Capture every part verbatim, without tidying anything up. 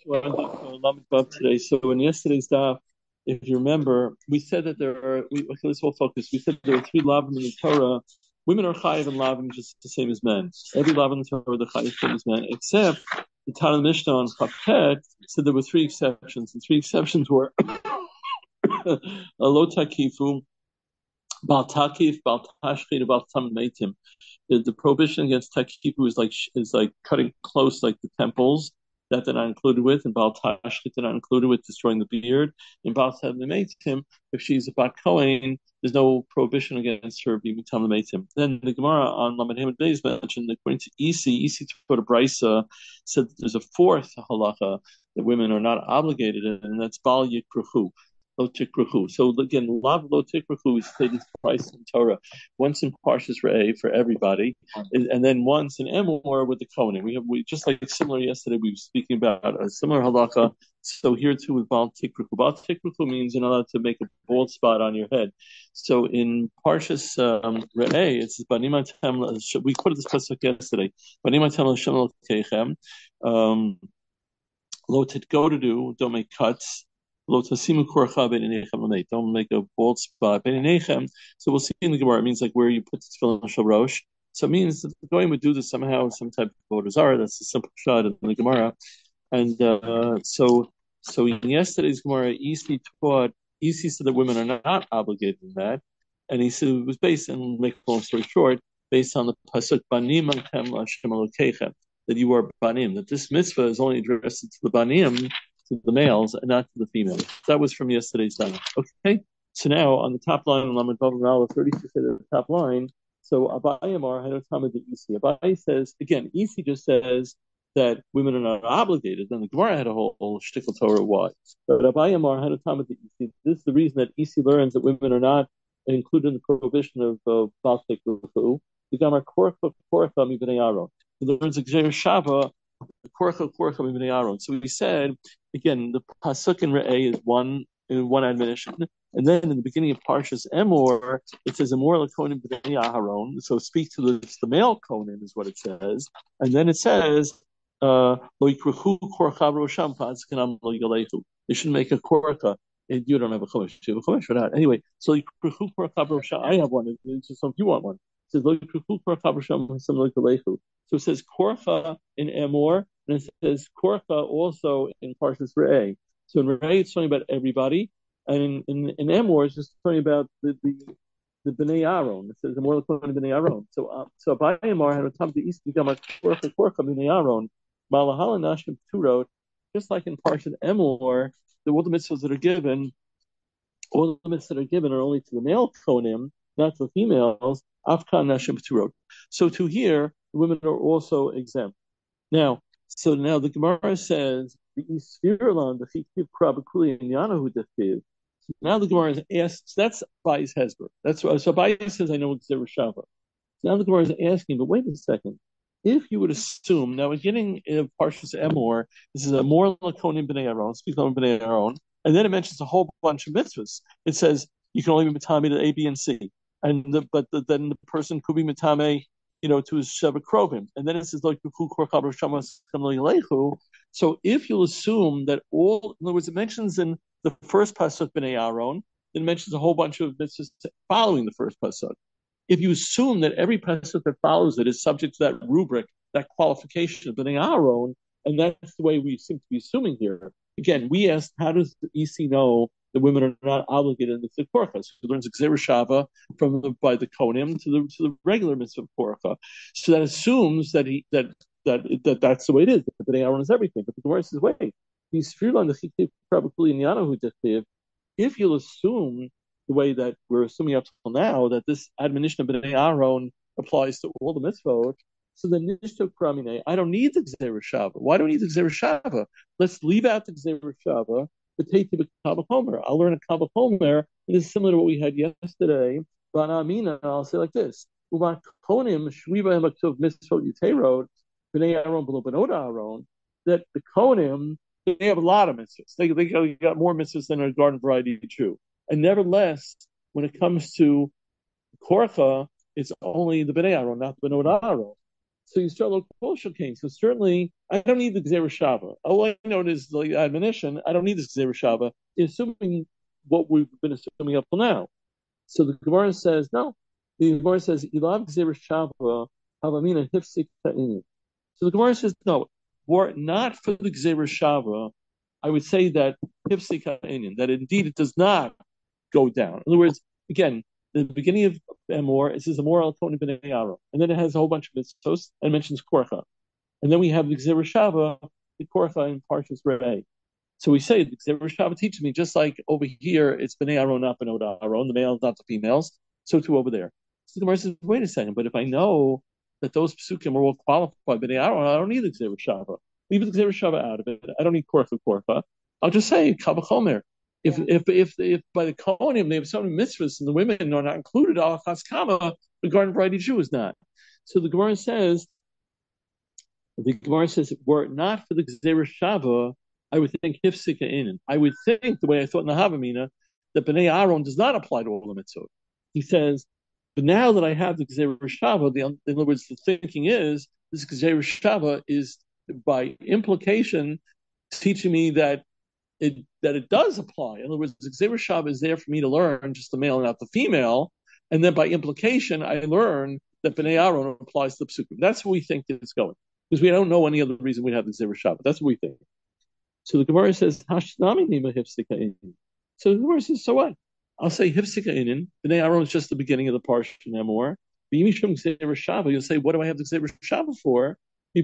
So I did uh, Lamed Vav today. So in yesterday's daf, if you remember, we said that there are. We, okay, let's all focus. We said there are three lavim in the Torah. Women are chayiv and lavim just the same as men. Every lavim in the Torah, the chayiv same as men, except the Tanna Mishnah on Chapet said there were three exceptions. The three exceptions were lo takifu, bal takif, bal tashchid, bal tam meitim. The, the prohibition against takifu is like is like cutting close, like the temples. That they're not included with, and Baal Tashchit they're not included with destroying the beard. In Baal Tadlimeitim, if she's a Bat Kohen, there's no prohibition against her being Tadlimeitim. Then the Gemara on Lamed Hamid Beis mentioned that according to Isi, Isi to Brisa said that there's a fourth halacha that women are not obligated in, and that's Baal Yikruchu. Lo tikruchu. So again, lav lo tikruchu is stated twice in Torah. Once in Parshas Re'eh for everybody, and, and then once in Emor with the Kohanim. We have we just like similar yesterday. We were speaking about a similar halacha. So here too with bal tikruchu. Bal tikruchu means you're not allowed to make a bald spot on your head. So in Parshas um, Re'eh, it's banim atem. We quoted this pasuk yesterday. Banim atem l'Hashem l'keichem. Lo titgo to do. Don't make cuts. Don't make a bald spot. So we'll see in the Gemara. It means like where you put the tefillin shel. So it means that the Goyim would do this somehow, some type of avodah zarah. That's the simple shot in the Gemara. And uh, so, so in yesterday's Gemara, Isi taught, Isi said that women are not obligated in that, and he said it was based, and make a long story short, based on the pasuk Banim Atem L'Hashem Elokechem, that you are banim. That this mitzvah is only addressed to the banim, to the males, and not to the females. That was from yesterday's dana. Okay, so now on the top line, on Lamed Vav Mala thirty-six at the top line. So Abai Amar had a comment that Isi. Abai says again. Isi just says that women are not obligated. Then the Gemara had a whole, whole shtickle Torah why. But Abai Amar had a comment that Isi. This is the reason that Isi learns that women are not included in the prohibition of Baal Tikruchu. The Gemara Korcha Korcha Mibnei Aaron. He learns Gzeir Shava. So we said again, the pasuk in Re'eh is one one admonition, and then in the beginning of Parshas Emor it says Emor lakonim b'nei Aharon. So speak to the, the male kohen is what it says, and then it says lo yikruchu korcha b'rosham pa'askanam lo yalehu. They should make a korcha. You don't have a chumash. You have a chumash for that anyway. So yikruchu korcha b'rosham. I have one. So if you want one. It says, so it says Korcha in Emor, and it says Korcha also in Parshas Re'eh. So in Re'eh it's talking about everybody, and in, in, in Emor it's just talking about the the, the Bnei Aaron. It says Emor l'kohen Bnei Aaron. So uh, so by Emor had a time to east become a Korcha Korcha Bnei Aaron. Malahala Nashim Turot, just like in Parshas Emor, the all the mitzvahs that are given, all the mitzvahs that are given are only to the male kohanim, not to the females. Afkan Nashim Turot. So to here, the women are also exempt. Now, so now the Gemara says the Isfirlan, the Chikiv Krabakuli and Yanahu Defiv. So now the Gemara is asked. That's Bai's Hezber. That's so Bai says I know it's Zerushavah. So now the Gemara is asking, but wait a second. If you would assume now, beginning of Parshas Emor, this is a more lakonim b'nei Aaron, speak on b'nei Aaron, and then it mentions a whole bunch of mitzvahs. It says you can only be matami to A, B, and C. And the, but the, then the person could be mitame, you know, to his sheva krovim, and then it says like so if you'll assume that all, in other words, it mentions in the first pasuk b'nei Aaron, then it mentions a whole bunch of mitzvahs following the first pasuk. If you assume that every pasuk that follows it is subject to that rubric, that qualification of b'nei Aaron, and that's the way we seem to be assuming here. Again, we asked, how does the E C know the women are not obligated in the korcha? So he learns Gzeir Shava from the, by the kohanim to the to the regular mitzvah korcha. So that assumes that he that that that that's the way it is. That Bnei Aaron is everything. But the Gemara says, wait, these on the Chikiv probably in Yanahu Dechiv. If you'll assume the way that we're assuming up till now that this admonition of Bnei Aaron applies to all the mitzvot, so the Nishto Kramine, I don't need the Gzeir Shava. Why do I need the Gzeir Shava? Let's leave out the Gzeir Shava. I'll learn a Kavach Homer. It is similar to what we had yesterday. I'll say like this: that the Kohanim, they have a lot of mitzvahs. They they got more mitzvahs than a garden variety Jew. And nevertheless, when it comes to Korcha, it's only the Bnei Aaron, not the Benot Aaron. So Yisrael Kosher came. So certainly, I don't need the Gzera Shava. All I know is the admonition. I don't need the Gzera Shava, assuming what we've been assuming up till now. So the Gemara says no. The Gemara says Ilav Gzera Shava Havamina Hifsik Ta'ini. So the Gemara says no. Were it not for the Gzera Shava, I would say that Hifsik Ta'ini, that indeed it does not go down. In other words, again, the beginning of Emor, it says Emor al Tony b'nei Aaron, and then it has a whole bunch of mitzvos and mentions Korcha, and then we have the Gzera Shava, the Korcha in Parshas Re'eh. So we say the Gzera Shava teaches me just like over here it's b'nei Aaron, not b'nei Aaron, the males not the females. So too over there. So the Gemara says, wait a second, but if I know that those psukim are all qualified b'nei Aaron, I don't need the Gzera Shava. Leave the Gzera Shava out of it. I don't need Korcha Korcha. I'll just say Kavachomer. If, yeah. if if if by the Kohanim they have so many mitzvahs and the women are not included, al chaskama, the garden variety Jew is not. So the Gemara says, the Gemara says, were it not for the Gzera Shava, I would think hifsika inin. I would think the way I thought in the Havamina that Bnei Aaron does not apply to all the mitzvot. He says, but now that I have the Gzera Shava, the, in other words, the thinking is this Gzera Shava is by implication teaching me that. It, that it does apply. In other words, the Gzera Shava is there for me to learn just the male and not the female, and then by implication, I learn that Bnei Aaron applies to the Psukim. That's what we think it's going, because we don't know any other reason we have the Gzera Shava. That's what we think. So the Gemara says, Hashnami nima hifsika inin. So the Gemara says, so what? I'll say hifsika inin. Bnei Aaron is just the beginning of the parsha Emor. B'yimishum Gzera Shava, you'll say, what do I have the Gzera Shava for?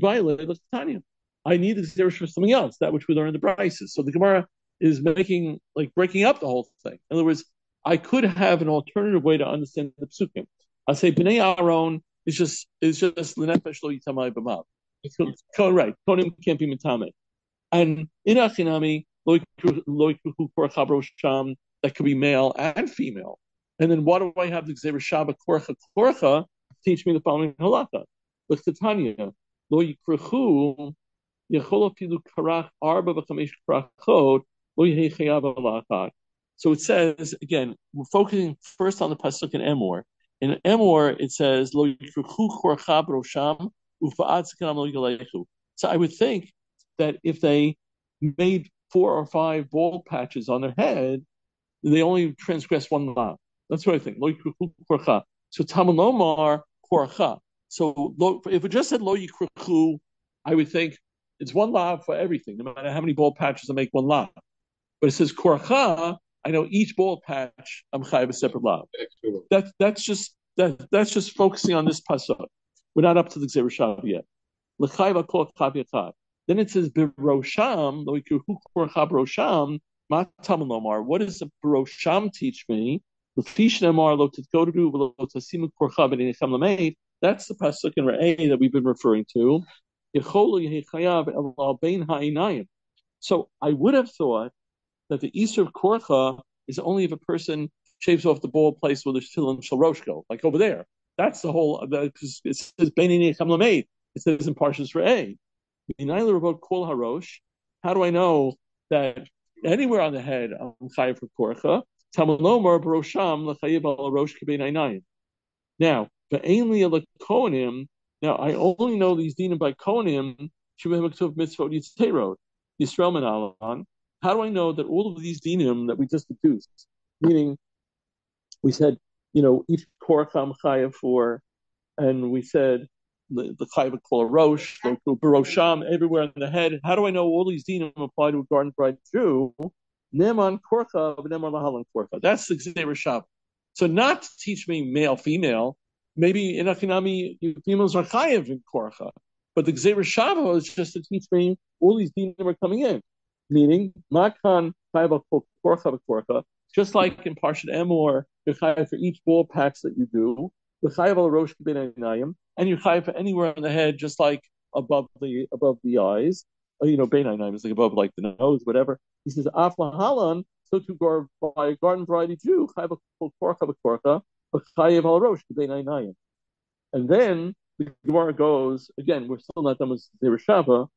I need the Gzera for something else, that which we learn in the Brises. So the Gemara is making, like, breaking up the whole thing. In other words, I could have an alternative way to understand the Psukim. I'll say Bnei Aaron is just is just L'nefesh lo yitamai b'mav. It's right. Konim can't be mitame. And in Achinami, lo yikruhu korcha b'rosham, that could be male and female. And then what do I have the Gzera Shava korcha korcha teach me the following halakha? With Tanya, lo yikruhu. So it says, again, we're focusing first on the pasuk in Emor. In Emor, it says, so I would think that if they made four or five bald patches on their head, they only transgress one law. That's what I think. So Tamalomar korcha. So if it just said lo yikruchu, I would think it's one lav for everything, no matter how many bald patches I make one lav. But it says korcha, I know each bald patch I'm chayav a separate lav. That that's just that that's just focusing on this pasuk. We're not up to the Gzera Shava yet. L'chayav kol chav yachad. Then it says b'rosham lo yikruchu korcha b'rosham ma taman lomar. What does the b'rosham teach me? L'fish nemar lo titkodu v'lo tasimu korcha b'neinechem lameid. That's the pasuk in Re'eh that we've been referring to. So I would have thought that the Easter of Korcha is only if a person shaves off the bald place where the tefillin shel rosh go, like over there. That's the whole. It says It says in Parshas Re'eh. How do I know that anywhere on the head I'm chayiv for Korcha? Tamalomar b'rosham l'chayiv al rosh k'bein einayim. Now, ba'ainli al kohanim. Now, I only know these dinim by Kohanim, Shuvah Mitzvot Yitzterot, Yisrael Menalan. How do I know that all of these dinim that we just deduced, meaning we said, you know, each korcha chayav for, and we said the, the chayav kol rosh, barosham, everywhere on the head. How do I know all these dinim apply to a garden variety Jew? Neman korcha, neman lahalan korcha. That's the Gzera Shava. So not to teach me male, female. Maybe in Achinami, females are chayav in korcha, but the Gzera Shava is just to teach me all these dinim are coming in. Meaning, makan chayav korcha korcha, just like in Parshat Emor, you're chayav for each bald patch that you do. You're chayav al rosh k'bein einayim, and you're chayav for anywhere on the head, just like above the above the eyes. Or, you know, bein einayim is like above like the nose, whatever. He says af lahalan, so to go by a garden variety Jew, chayav korcha korcha. And then the Gemara goes, again, we're still not done with Gzera Shava,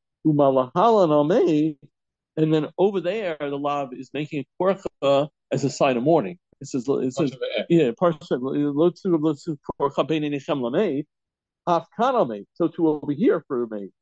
and then over there, the Lav is making a korcha as a sign of mourning. It says, it says, yeah, Hafkana made. So to over here for a maid.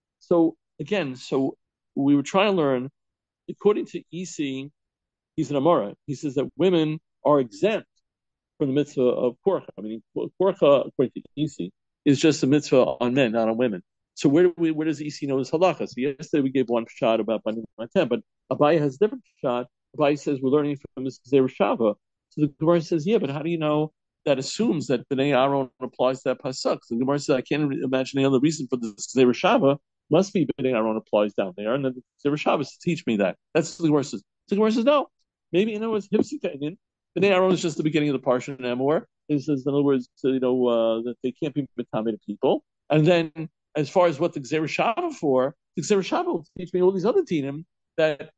So again, so we were trying to learn, according to E C, he's an Amora. He says that women are exempt from the mitzvah of korcha. I mean, korcha, according to E C, is just a mitzvah on men, not on women. So where do we, where does E C know this halacha? So yesterday we gave one shot about Banim Matem, but Abaye has a different shot. Abaye says we're learning from this Zera Shava. So the Gemara says, yeah, but how do you know that assumes that Bnei Aaron applies to that pasuk? So the Gemara says, I can't imagine any other reason for this Zera Shava. Must be Bnei Aaron applies down there, and then Zera Shava is to teach me that. That's what the Gemara says. So the Gemara says, no, maybe in other words, Hipsika Indian. Bnei Aaron is just the beginning of the parsha in Emor. It says, in other words, you know, uh, that they can't be metame to people. And then, as far as what the Gzera Shava for, the Gzera Shava will teach me all these other dinim that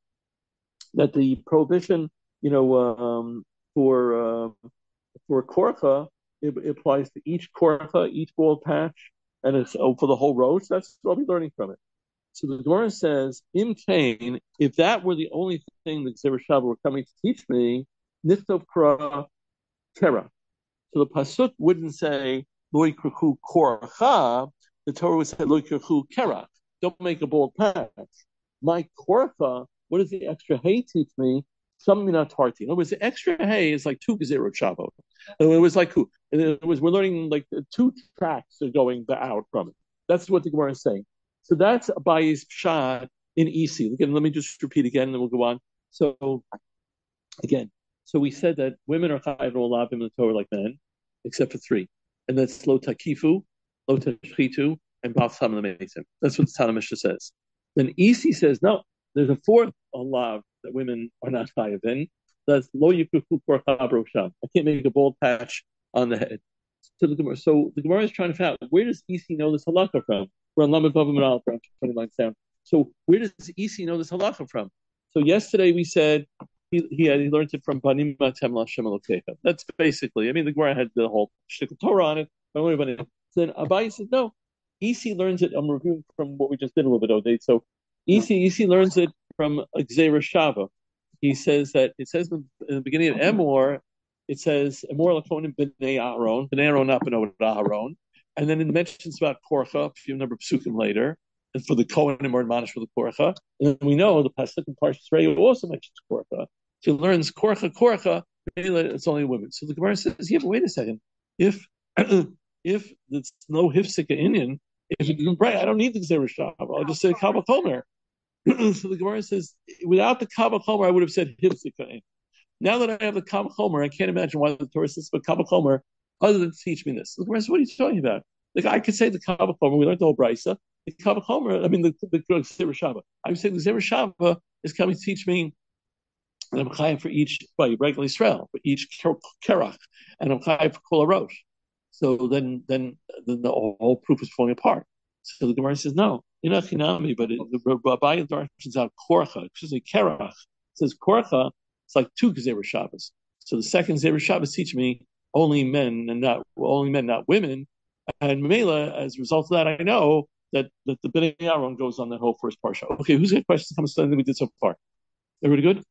that the prohibition, you know, um, for uh, for korcha, it, it applies to each korcha, each bald patch, and it's oh, for the whole road. So that's what I'll be learning from it. So the Gemara says, Im Kain, if that were the only thing the Gzera Shava were coming to teach me, Nichtov Kra Kera. So the pasuk wouldn't say Lo Yikrachu Korcha. The Torah would say Lo Yikrachu Kera. Don't make a bold patch. My Korcha, what does the extra hay teach me? Something not tarty. In other words, the extra hay is like two Gezerot Shavot. It was like it was we're learning like two tracks are going out from it. That's what the Gemara is saying. So that's Abaye's pshat in E C. Again, let me just repeat again, and then we'll go on. So again. So we said that women are chayav olab in the Torah like men, except for three, and that's lo takifu, lo tashchitu, and bal sam l'meisim. That's what the Tanna Mishnah says. Then E C says no. There's a fourth olav that women are not chayav in. That's lo yikufu korcha brosham. I can't make a bald patch on the head. So the Gemara, so the Gemara is trying to find out where does E C know this halakha from? We're on Lamed Vav Menal from twenty lines down. So where does E C know this halakha from? So yesterday we said. He, he had he learned it from Banim Matem Lashem Elokecha. That's basically. I mean, the Gemara had the whole shtickle Torah on it. But so then Abaye said, no. E C learns it. I'm reviewing from what we just did a little bit, Odate. So E C E C learns it from Gzera Shava. He says that it says in the beginning of Emor, it says Emor Lakonim Bnei Aaron, Bnei Aaron not Bnei Aaron, and then it mentions about Korcha a few number of psukim later. And for the Kohanim or Manish for the Korcha. And then we know the Pasuk in Parshas Re'eh also mentions Korcha. So he learns Korcha, Korcha, it's only women. So the Gemara says, yeah, but wait a second. If if it's no Hifsika Indian, if you can pray, I don't need the Gzera Shava. I'll just say Kabbalah Chomer. So the Gemara says, without the Kabbalah Chomer, I would have said Hifsika Indian. Now that I have the Kabbalah Chomer, I can't imagine why the Torah says, but Kabbalah Chomer, other than to teach me this. So the Gemara says, what are you talking about? Like I could say the Kabbalah Chomer, we learned the whole Brisa. The Kabbalah Chomer, I mean the the Gzera Shava. I'm saying the Gzera Shava is coming to teach me, and I'm chayav for each by regular Israel, for each kerach, and I'm chayav for kol harosh. So then, then, then the whole proof is falling apart. So the Gemara says no, you're not chinami, but it, the Abaye darshans out korcha, excuse me, kerach. It says korcha. It's like two Gzera Shavas. So the second Gzera Shavas teach me only men and not only men, not women. And Mamela, as a result of that, I know. That, that the Bnei Aaron goes on that whole first parsha. Okay, who's got questions? Come to we did so far. Everybody good?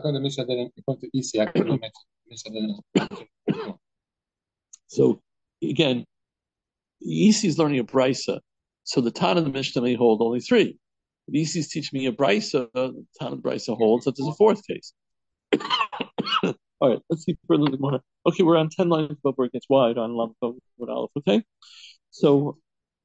So again, E C is learning a brisa. So the Tana of the Mishnah may hold only three. But E C is teaching me a brisa. The Tana of the brisa holds that there's a fourth case. All right, let's see further. Okay, we're on ten lines, but where it gets wide on Lam with Aleph. Okay, so.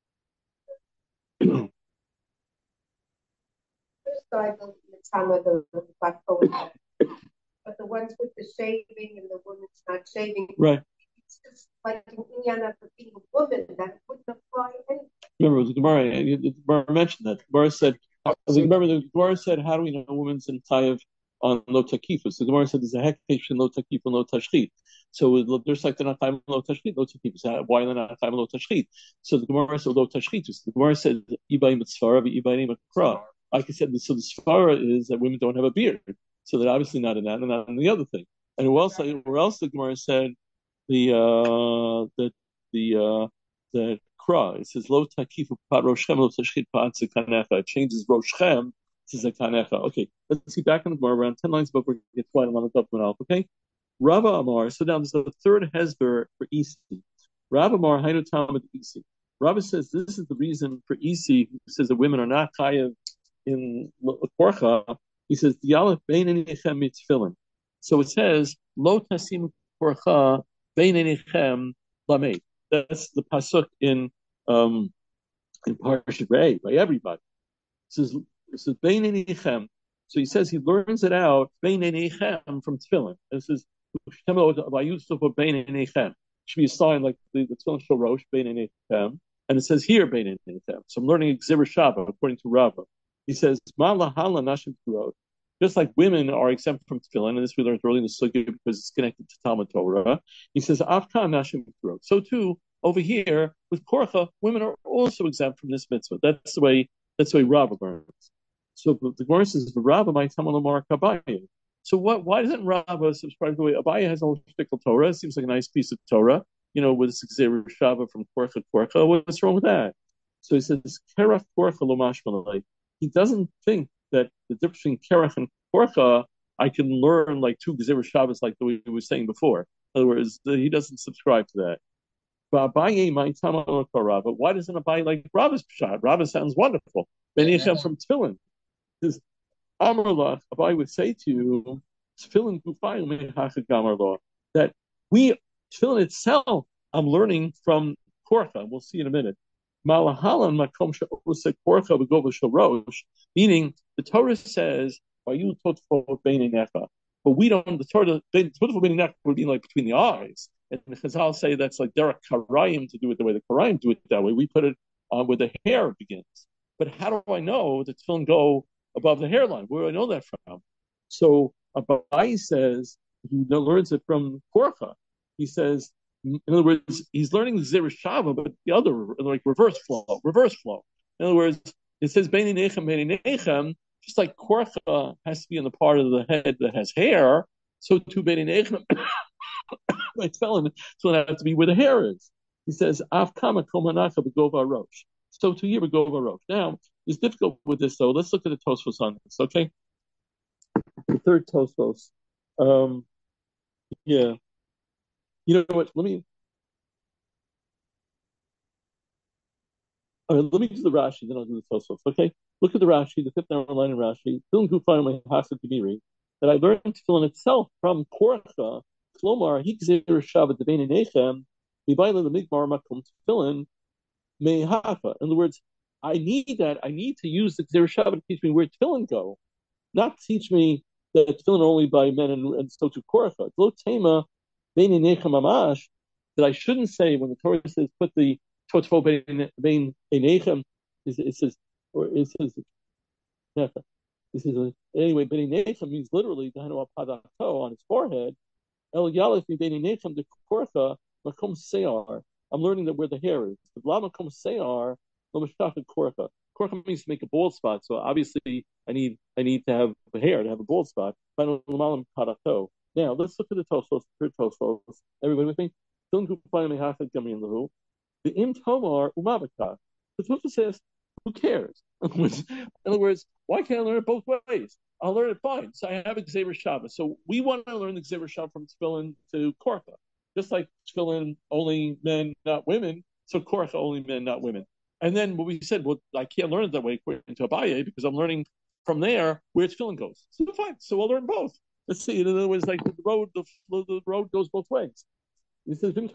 Side of the time of the black coat, but the ones with the shaving and the woman's not shaving, right? It's just like an inyan of being a woman that wouldn't apply anyway. Remember, the Gemara, the Gemara mentioned that. The Gemara said, remember, the Gemara said, how do we know a woman's in chayav on lo takifus? The Gemara said there's a hektish in lo takif and lo tashchit. So there's like they're not chayav lo tashchit, lo takifus. Why are they not chayav lo tashchit? So the Gemara said lo tashchitus. The Gemara said ibay mitzvara, ibay mitzvara. Like I said, so the svara is that women don't have a beard, so they're obviously not in that, and not in the other thing. And who else? Where else the Gemara said the uh, the the uh, the kra? It says lo takifu pat roshem lo tashchit pat zekanecha. It changes roshem to zekanecha. Okay, let's see back in the Gemara around ten lines above where it gets wide on the top of it. Okay, Rava Amar. So now there's a third hezber for E C. Rava Amar hainu talmud E C. Rabbi says this is the reason for Isi, who says that women are not chayav in korcha. He says the aleph bein enichem mitzvillin. So it says lo tasim korcha bein enichem lamed. That's the pasuk in um in Parshat Rei by everybody. It says it says bein enichem. So he says he learns it out bein enichem from tefillin. This is by use of bein enichem. Should be a sign like the, the tefillin shel rosh bein enichem. And it says here, Bein Enichem. So I'm learning Gzera Shava, according to Rava. He says, just like women are exempt from tefillin, and this we learned early in the sugya because it's connected to Talmud Torah. He says, Avkan Nashim Turot. So too, over here, with Korcha, women are also exempt from this mitzvah. That's the way, that's the way Rava learns. So the Gemara says, Rava might tell Lamar Kabaye. So what, why doesn't Rava subscribe to the way Abaye has a whole shtickle Torah? It seems like a nice piece of Torah. You know, with Gzera Shava from Korcha Korcha, what's wrong with that? So he says, Kerach Korcha lo mashmalei. He doesn't think that the difference between Kerach and Korcha, I can learn like two Gzera Shavas like the way we were saying before. In other words, he doesn't subscribe to that. But Abaye might tell Rava. Why doesn't Abaye like Rava's Pshat? Rava sounds wonderful. Ben Yechem from Tefillin. Because Amarlach, Abaye would say to you, Tefillin Gufayim Mehachad Gamarlach, that we Tefillin itself, I'm learning from Korcha. We'll see in a minute. Malahalan makom she'osek Korcha v'gova shel rosh, meaning the Torah says, "Vayu totfo beinenecha," but we don't. The Torah totfo beinenecha would be like between the eyes, and the Chazal say that's like derek karayim to do it the way the karayim do it that way. We put it on where the hair begins. But how do I know that tefillin go above the hairline? Where do I know that from? So Abaye says he learns it from Korcha. He says, in other words, he's learning the Gzera Shava, but the other, like reverse flow, reverse flow. In other words, it says Bein Enichem, Bein Enichem, just like Korcha has to be in the part of the head that has hair, so too Bein Enichem, like Tefillin, so it has to be where the hair is. He says, Av Kama Komanacha B'Gova Rosh. So to here B'Gova Rosh. Now, it's difficult with this though. Let's look at the Tosfos on this, okay? The third Tosfos. Um, yeah. You know what? Let me. All right, let me do the Rashi, then I'll do the Tosfos. Okay, look at the Rashi, the fifth line in Rashi. That I learned tefillin itself from Korcha. Klomar higzer Shabbat debein enechem mibayla the migmar makom tefillin mehafa. In other words, I need that. I need to use the Gzera Shabbat to teach me where tefillin go, not teach me that tefillin are only by men and, and so to Korcha. Lo tema. That I shouldn't say when the Torah says put the totfo bein enechem, it says or it says it says anyway bein enechem means literally dahanu apadato on his forehead. El yalef bein enechem de korcha makom seyar. I'm learning that where the hair is. The bla makom seyar lo mishkach korcha. Korcha means to make a bald spot. So obviously I need I need to have the hair to have a bald spot. Now let's look at the Tosfos. The Tosfos. Everybody with me? The im tomar umavaka. The Tosfos says, "Who cares?" In other words, why can't I learn it both ways? I'll learn it fine. So I have a Gzera Shava. So we want to learn the Gzera Shava from tefillin to Korcha, just like tefillin only men, not women. So Korcha only men, not women. And then what we said, well, I can't learn it that way according to Abaye because I'm learning from there where tefillin goes. So fine. So I'll learn both. Let's see. In other words, like the road, the, the road goes both ways. He says, "There's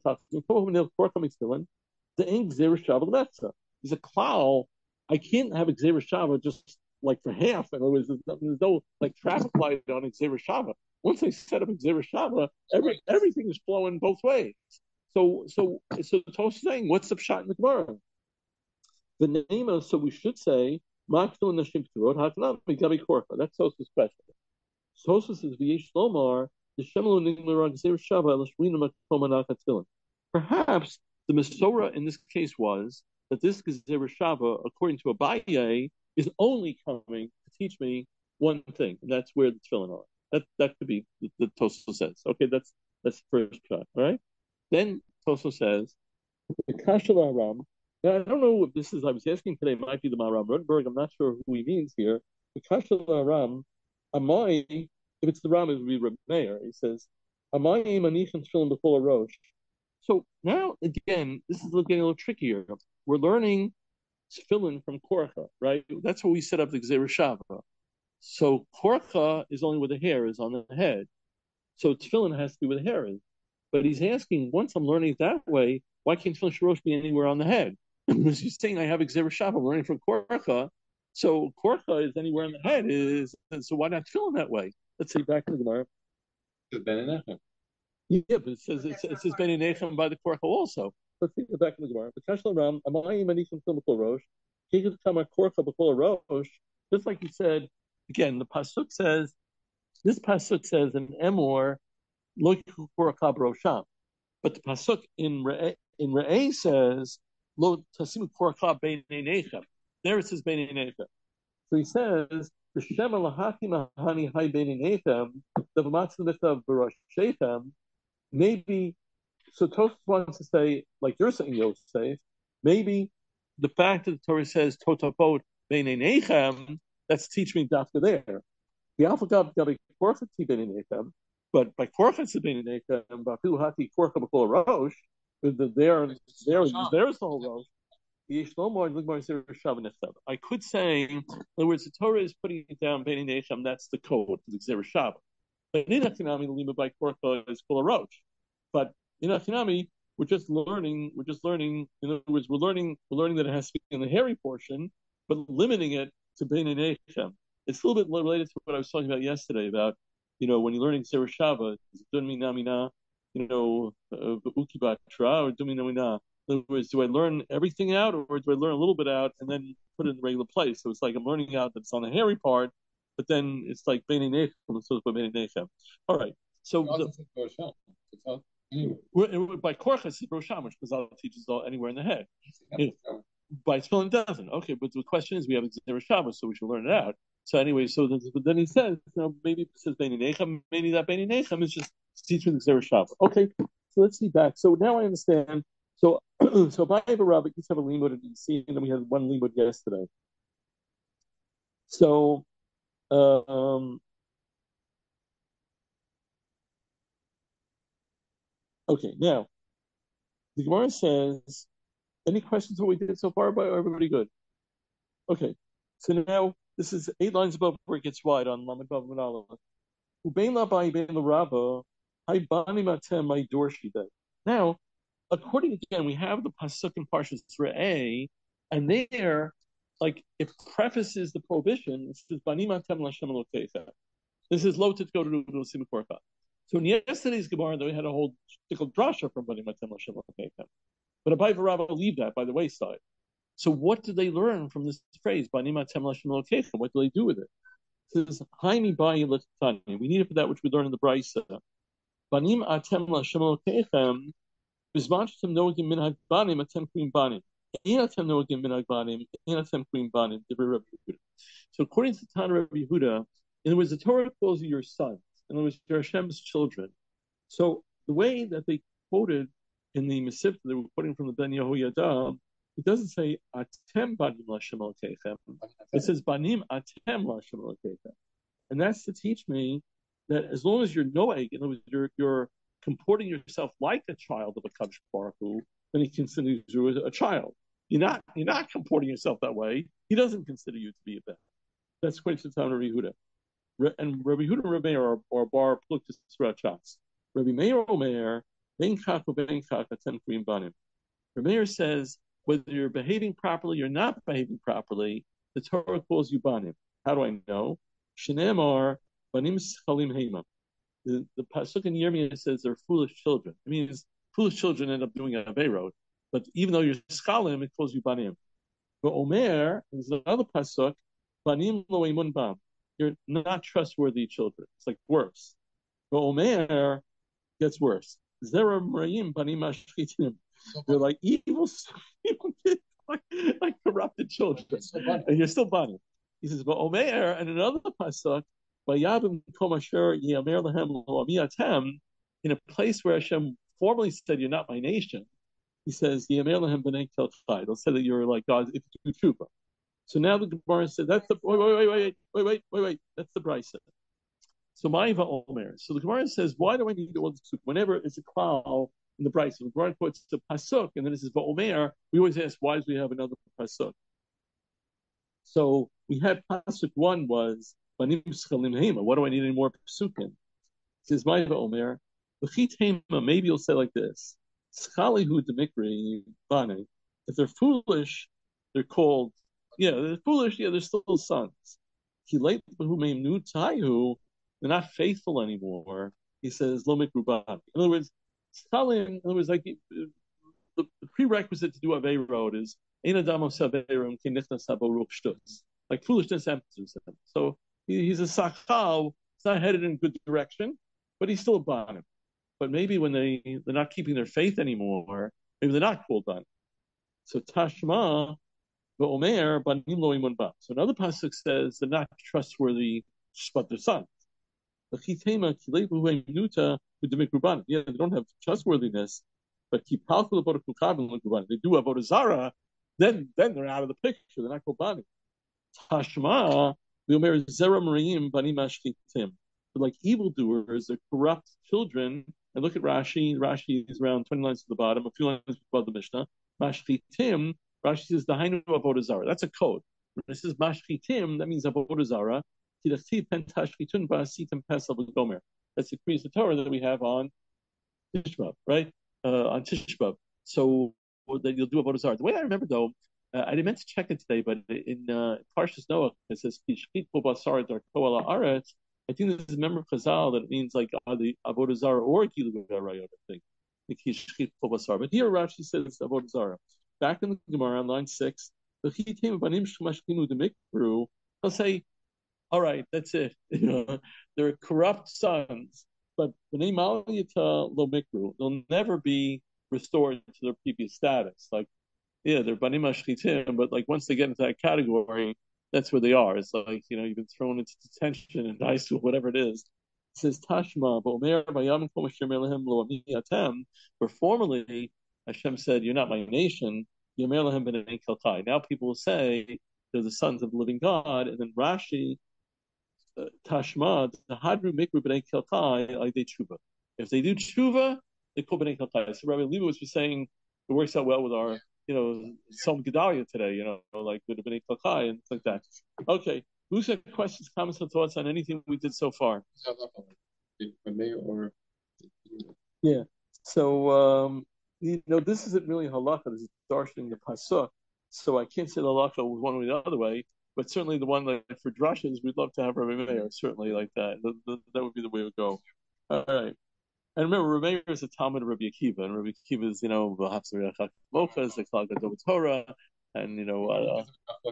a cloud. I can't have a Gzera Shava just like for half. In other words, there's no, there's no like traffic light on a Gzera Shava. Once I set up a Gzera Shava, every, everything is flowing both ways. So, so, so the Torah is saying, what's the pshat in the Gemara? The name of so we should say, Makto Nashim Turot Haknam Migabi Korcha. That's Tosfos' question. Tosfos says, "V'yesh lomar the shemelu nigmar Gzera Shava l'shvina makom anachat tefillin." Perhaps the Mesorah in this case was that this Gzera Shava, according to Abaye, is only coming to teach me one thing, and that's where the tefillin are. That that could be the, the Tosfos says. Okay, that's that's the first shot. All right. Then Tosfos says, "The Kashal Aram." Now I don't know if this is. I was asking today. It might be the Maharam Rodenberg. I'm not sure who he means here. The Kashal Aram. Amai, if it's the Ram, it would be Reb Meir. He says, Amai manichin tefillin b'chol rosh. So now again, this is getting a little trickier. We're learning tefillin from Korcha, right? That's what we set up the Gzeira Shava. So Korcha is only where the hair is on the head. So tefillin has to be where the hair is. But he's asking, once I'm learning it that way, why can't tefillin shorosh be anywhere on the head? Because he's saying I have Gzeira Shava, I'm learning from Korcha. So Korcha is anywhere on the head. Is so why not tefillin that way? Let's see back in the Gemara. Yeah, but it says it, it says Ben Nechem by the Korcha also. Let's see the back in the Gemara. Just like you said, again, the pasuk says this pasuk says an emor lo korcha b'rosham, but the pasuk in Re, in Re'eh says lo tasimu korcha beinei nechem. There it says beinei nechem. So he says the shema lahati mahani hai beinei nechem the v'matzim of b'roshechem. Maybe, so Tosfos wants to say, like you're saying, Yosef, maybe the fact that the Torah says Totapot Beinei Nechem, that's teach me dafka there. The Alpha Gab Gabi Korcha Ti Beinei Nechem, but by Korcha Ti Beinei Nechem, Bafilu Hati Korcha B'Kol Rosh, there, there, there is the whole Rosh. I could say, in other words, the Torah is putting it down Beinei Nechem, that's the code, the Gzeira Shava. But in Achinami, the lima by Korcha is full of roach. But in Achinami, we're just learning. We're just learning. In other words, we're learning. We're learning that it has to be in the hairy portion, but limiting it to Beinei Nechem. It's a little bit related to what I was talking about yesterday about, you know, when you're learning Gzeira Shava, Dunmi Namina, you know, Uki Batra or Dunmi Namina. In other words, do I learn everything out, or do I learn a little bit out and then put it in the regular place? So it's like I'm learning out that's on the hairy part. But then it's like Beinei Nechem, so it's Beinei Nechem. All right. So the, anyway. By Korcha it's Rosham, which Chazal teaches all anywhere in the head. It, by tefillin it doesn't. Okay, but the question is, we have Gzeira Shava, so we should learn it out. So anyway, so the, but then he says, you know, maybe it says Beinei Nechem, maybe that Beinei Nechem is just teaching the Gzeira Shava. Okay, so let's see back. So now I understand. So so by Rabbi, each have a limud and see, and then we had one limud yesterday. So. Uh, um, okay, now the Gemara says, any questions on what we did so far? By everybody good? Okay, so now this is eight lines above where it gets wide on Lamed Vav Manala. Ubein labai bein l'rabba, hay bani matem my dorshi day. Now, according again, we have the pasuk in Parshas Re'eh, and there. Like it prefaces the prohibition. It says "Bani matem l'Hashem Elokecha." This is lo titgo to Sima Korcha. So in yesterday's Gemara, they had a whole stickled drasha from Bani matem l'Hashem Elokecha. But Abai and Rabba leave that by the wayside. So what did they learn from this phrase "Bani matem l'Hashem Elokecha"? What do they do with it? It says "Haimi bayi l'tani." We need it for that which we learn in the Brisa. Banim atem l'Hashem Elokecha bisman shetem noagim minhag banim atem kuim banim. So according to Tan Rabbi Yehuda, in other words, the Torah calls you your sons. In other words, you're Hashem's children. So the way that they quoted in the Mesivta, they were quoting from the Ben Yehoyada, it doesn't say Atem Banim Lashem Elokechem. It says Banim Atem Lashem Elokechem. And that's to teach me that as long as you're Noeg, in other words, you're, you're comporting yourself like a child of a Kadosh Baruch Hu, then he considers you as a child. You're not, you're not comporting yourself that way. He doesn't consider you to be a ben. That's according to Rabbi Yehuda. And Rabbi Yehuda and Rabbi Meir are, are bar pluktus rachas. Rabbi Meir Omer, ben kach o ben kach atem kuim banim. Rabbi Meir says, whether you're behaving properly or not behaving properly, the Torah calls you banim. How do I know? Shenemar banim schalim heima. The, the pasuk in Yirmiyah says they're foolish children. It means foolish children end up doing a aveirot. But even though you're schalim, it calls you banim. But Omer, there's another pasuk, banim lo emun bam. You're not trustworthy children. It's like worse. But Omer gets worse. Zera mrayim banim mashchitim. They're like evil, evil kids, like, like corrupted children. And you're still banim. He says, but Omer, and another pasuk, vayabim kol asher yamer lehem lo ami atem, in a place where Hashem formally said, you're not my nation. He says, They'll say that you're like God if you do tshuva. So now the Gemara said, that's the wait, wait, wait, wait, wait, wait, wait, wait, that's the Brisa. So Ma'iva Omer. So the Gemara says, why do I need all this? Whenever it's a klal, in the Bryce. When Gemara quotes the pasuk, and then it says Va'omer, we always ask, why do we have another pasuk? So we had pasuk one was Banim Schalim Hema. What do I need any more pasukim? It says my Va'omer, maybe you'll say like this: Schalihu Demikri Bane. If they're foolish, they're called. Yeah, they're foolish. Yeah, they're still sons. They're not faithful anymore. He says lo mikruban. In other words, Schalim. In other words, like the, the prerequisite to do aveirot is ein adam osaveirim ki nichnas haboruch shtutz. Like foolishness enters him. So he, he's a sakal. It's not headed in a good direction, but he's still a banim. But maybe when they they're not keeping their faith anymore, maybe they're not called banim. So Tashma, Omer, Banim lo imun ba. So another pasuk says they're not trustworthy, but they're sons. The Chitema Kilebu Nuta with the Mikruban. Yeah, they don't have trustworthiness, but keep powerful about a Kukabin Mikruban. They do about a Zara, then then they're out of the picture. They're not called Bani. Tashma, the Omer Zera Marim Banim Ashkitim. Like evildoers, they're corrupt children. And look at Rashi. Rashi is around twenty lines to the bottom, a few lines above the Mishnah. Mashchitim, Rashi says the Hainu Avodah Zarah. That's a code. When it says Mashchitim, that means Avodah Zarah. That's the Kriyas Torah that we have on Tishbav, right? Uh, on Tishbav. So that you'll do Avodah Zarah. The way I remember though, uh, I didn't meant to check it today, but in uh, Parshas Noah it says Kishchit Basar Darko Ala Aretz. I think this is a member of Chazal that it means like uh, the Avodah Zarah or Gilu Garayot, I think. The Kishchit Basar. But here Rashi says Avodah Zarah. Back in the Gemara on line six, the Chitim Banim Shmashkinu Demikru, they'll say, all right, that's it. You know, they're corrupt sons, but B'nai Maliyata Lo Mikru, they'll never be restored to their previous status. Like, yeah, they're Banim Ashchitim, but like once they get into that category, that's where they are. It's like, you know, you've been thrown into detention and high school, whatever it is. It says Tashma, Bo'omer Vayam Kol Asher Melehem Lo Ami Atem, where formerly Hashem said, you're not my nation, Yomer Lehem B'nai Keltai. Now people will say they're the sons of the living God, and then Rashi Uh, Tashma, the Hadru Mikru B'nai Keltai, like they tshuva. If they do tshuva, they call B'nai Keltai. So Rabbi Leibowitz was saying it works out well with our, you know, Psalm Gedalia today, you know, like with the B'nai Keltai and things like that. Okay, who's got questions, comments, or thoughts on anything we did so far? Yeah. So um, you know, this isn't really halakha. This is darshaning the pasuk. So I can't say the halakha was one way or the other way. But certainly the one that for drushes, we'd love to have Rabbi Meir, certainly like that. The, the, that would be the way to go. All right. And remember, Rabbi Meir is a Talmud of Rabbi Akiva, and Rabbi Akiva is, you know, Mocha, is the Klal Gadol Torah, and, you know, uh,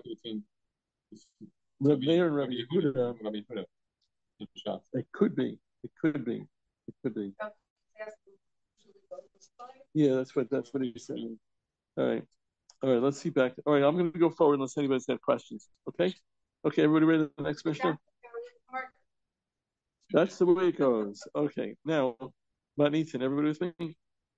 Rabbi Meir and Rabbi Yehuda. It could be. It could be. It could be. Yeah, that's what that's what he's saying. All right. All right, let's see back. All right, I'm going to go forward unless anybody's got questions. Okay? Okay, everybody ready for the next Mishnah? That's the way it goes. Okay, now, Matnitin, everybody with me?